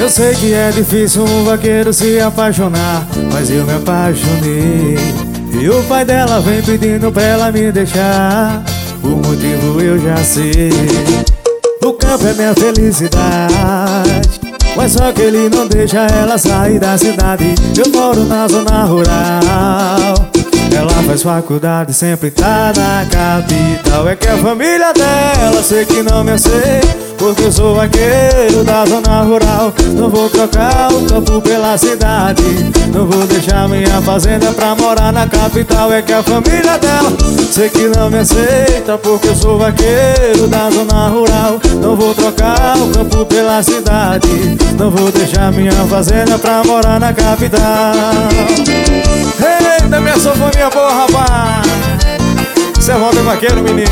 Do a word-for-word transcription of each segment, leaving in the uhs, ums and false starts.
Eu sei que é difícil um vaqueiro se apaixonar, mas eu me apaixonei. E o pai dela vem pedindo pra ela me deixar. O motivo eu já sei. O campo é minha felicidade, mas só que ele não deixa ela sair da cidade. Eu moro na zona rural, ela faz faculdade, sempre tá na capital. É que a família dela sei que não me aceita, porque eu sou vaqueiro da zona rural. Não vou trocar o campo pela cidade, não vou deixar minha fazenda pra morar na capital. É que a família dela sei que não me aceita, porque eu sou vaqueiro da zona rural. Não vou trocar o campo pela cidade, não vou deixar minha fazenda pra morar na capital. Eita, minha sofonia boa, rapaz! Cê é Walter Vaqueiro, menino.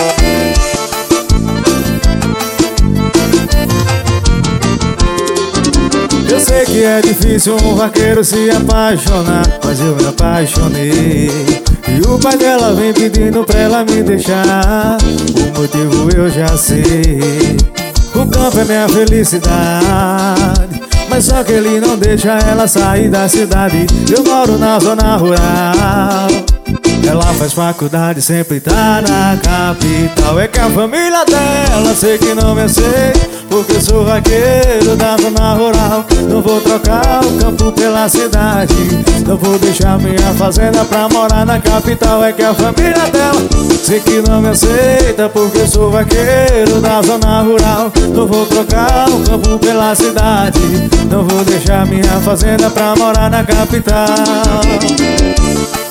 Eu sei que é difícil um vaqueiro se apaixonar, mas eu me apaixonei. E o pai dela vem pedindo pra ela me deixar. O motivo eu já sei. O campo é minha felicidade, mas só que ele não deixa ela sair da cidade. Eu moro na zona rural, ela faz faculdade, sempre tá na capital. É que a família dela sei que não me aceita, porque eu sou vaqueiro da zona rural. Não vou trocar o campo pela cidade, não vou deixar minha fazenda pra morar na capital. É que a família dela sei que não me aceita, porque eu sou vaqueiro da zona rural. Não vou trocar o campo pela cidade, não vou deixar minha fazenda pra morar na capital.